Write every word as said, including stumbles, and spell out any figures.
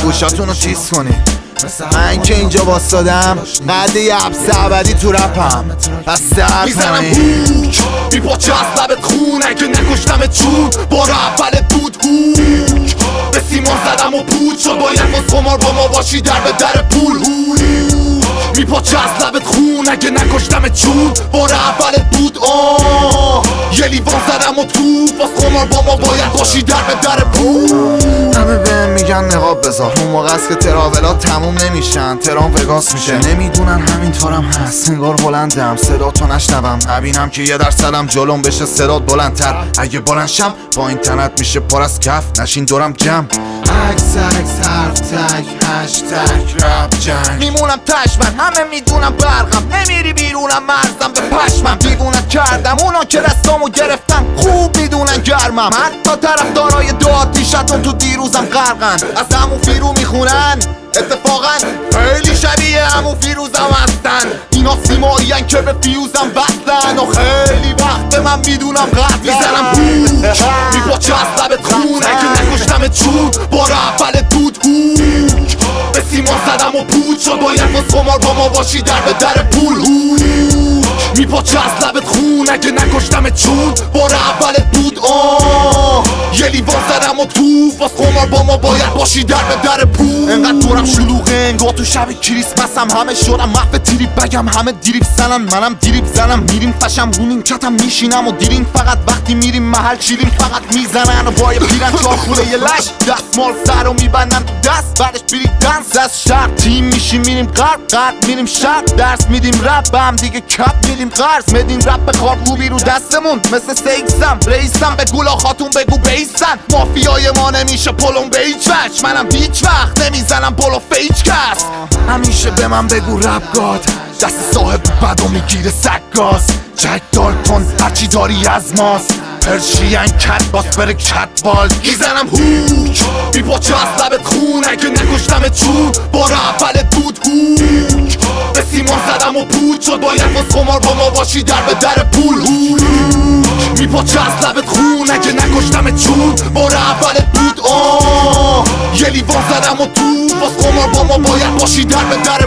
گوشاتون رو چیز کنی. من که اینجا باستادم قد یه حبس ابدی تو رپم پس در میزنم هوک میپاچه از لبت خون اگه نکشتمت چون بار اولت بود هوک به سیمان زدم و پود شد باید باز خمار با ما باشی در به در پول میپاچه از لبت خون اگه نکشتمت چون بار اولت بود آه یه لیوان زدم و تو باز خمار با ما باید باشی در به در پول. همه بهم میگن نقاب بذار اون موقع است که تراولات تموم نمیشن ترام وگاس میشه نمیدونن همینطورم هست انگار بلندم صدا تو نشنوم نبینم که یه درصدم جلوم بشه صدات بلندتر اگه بلندشم با اینترنت میشه پر از کف نشین دورم جمع عکس عکس حرف تک هشتگ رپ جنگ میمونم تشمن همه میدونم برقم نمیری بیرونم مرزم به پشمم دیوونت کردم اونا که دستامو گرفتن خوب میدونن گرمم حتی طرفدارای دو آتیشتون تو دیروزم غرقن از همون فیرو میخونن اتفاقا خیلی شبیه همون فیروزم هستن اینا سیمایین که به فیوزم وصلن و خیلی وقت من میدونم قد میزنم هوک میپاچه از لبت خون اگه نکشتمت چون بار اولت بود هوک به سیمان زدم و پود شد باید باز خمار با ما باشی در به در پول هوک میپاچه از لبت خون اگه نکشتمت چون بار اولت بود آه یه لیوان زدم و تو باز خمار با ما باید باشی در به در پول. انقدر دورم شلوغه انگار تو شب کریسمسم همه شدم محو تریپ بگم همه دیریب زنن منم دیریب زنم میریم فشم رو نیمکتم میشینم و دیرین فقط وقتی میریم محل شیرین فقط میزنن و با یه پیرن چاخوله یه لش دستمال سر رو میبندن تو دست بعدش بریم دنس از شرق تیم میشیم میریم غرب غرب میریم شرق درس میدیم رپ به هم دیگه کپ میدیم قرض مدین رپ به کار خوبی رو دستمون مثل سیکسم رئیسم به گولا خاتون بگو بیسن مافیای ما نمیشه پلم به هیچ وجه منم هیچ وقت نمیزنم پلو فیچ کس همیشه به من بگو رپ گاد دست صاحب بدو میگیره سگاز جک دار کن هرچی داری از ماست پرشین کت باس بره کت وال میزنم هوک میپاچه از لبت خون اگه نکشتمت چون بار اولت بود هوک به سیمان زدم و پود شد باید باز خمار با ما باشی در به در پول هوک میپاچه از لبت خون اگه نکشتمت چون بار اولت بود آه یه لیوان زدم و تو باز خمار با ما باید باشی در به در